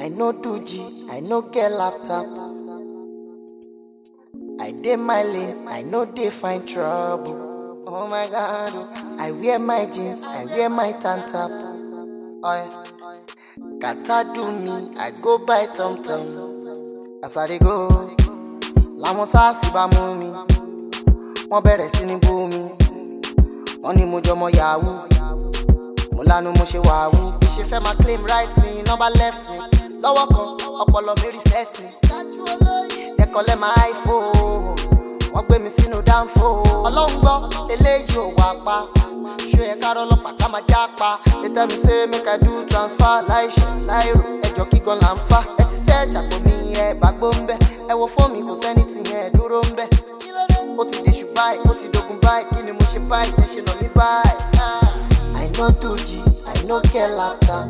I no do G, I no get laptop. I dey my lane, I no dey find trouble. Oh my God, I wear my jeans, I wear my tank top. Oh yeah. Kata do me, I go buy Tom Tom. As I dey go, làwọn sáàsì bá mú mi. Wọ́n bẹ̀rẹ̀ sí ní bú mi. Wọ́n ní mo jọmọ yahoo. Mo lanu mo ṣe wàhù. Bí ṣe fẹ́ máa claim right mi, nọ́mbà left mi. Lọ́wọ́ kan, ọpọlọ mi reset mi. Dẹ́kọ̀lẹ́ my iPhone. Wọ́n gbé mi sínú dáńfó. Ọlọ́run gbọ́, eléyìí ò wá pa. Ṣé ẹ kárọ́ ọlọ́pàá ká máa já pa? They tell me say make I do transfer láìṣe láìrò. Ẹjọ́ kígan là ń fà. Ẹ ti sẹ́ẹ̀tì àpò mi ẹ bàgbó ń bẹ̀. Ẹ wo fóònù mi kò sẹ́ni tì yẹn dúró ń bẹ̀. Ó ti dèṣù báyìí, ó ti dogun báyìí. Kí ni mo ṣe báyìí? Ẹ ṣe nà mí báyìí. I no do G, I no get laptop.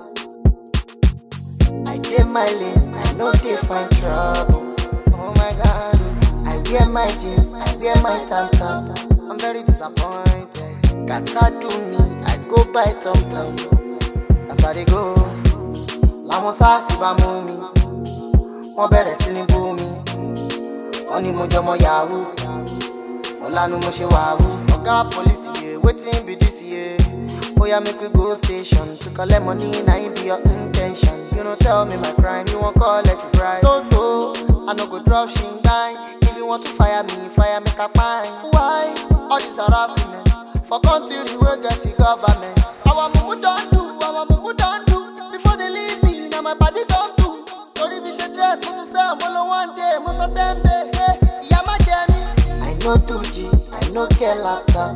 I dey my lane, I no dey find trouble. Oh my God, I wear my jeans, I wear my tank top. I'm very disappointed. Kata do me, I go buy Tom Tom. As I dey go, làwọn sáàsì bá mú mi. Wọ́n bẹ̀rẹ̀ sí ní bú mi. Wọ́n ní mo jọmọ yahoo. Mo lanu mo ṣe wàhù. Oga police ye, wetin be this ye? Oya make we go station to collect money, na im be your intention. You no tell me my crime, you wan call it bribe. No, I no go drop shingbai. If you want to fire me, fire make a pine. Why? All this harassment for country wey get the government. Our mumu don do. Before they leave me, now my body gone do. Sorry be she dress, mo say I'm only one day, mo say tembe. Iya ma jẹ mi. I no do G, I no get laptop.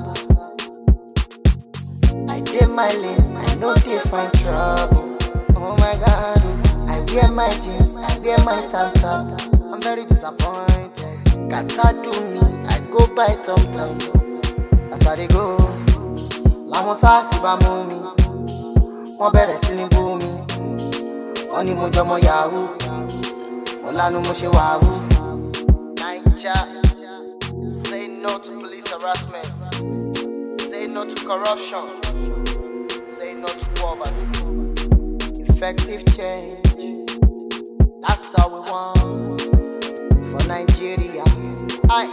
I dey my lane, I no dey find trouble. Oh my God, I wear my jeans, I wear my tank top. I'm very disappointed. Kata do me, I go buy Tom Tom. As I dey go, làwọn sáàsì bá mú mi. Wọ́n bẹ̀rẹ̀ sí ní bú mi. Wọ́n ní mo jọmọ yahoo. Mo lanu mo ṣe wàhù. Naija, say no to police harassment. Say no to corruption. Say no to poverty. Effective change. That's all we want for Nigeria. Aye.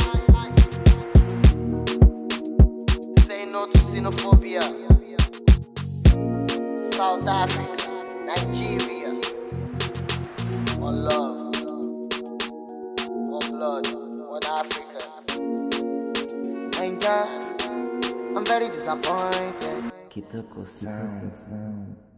Say no to xenophobia. South Africa, Nigeria. One love, one blood, one Africa. Naija, I'm very disappointed. Kitoko sound.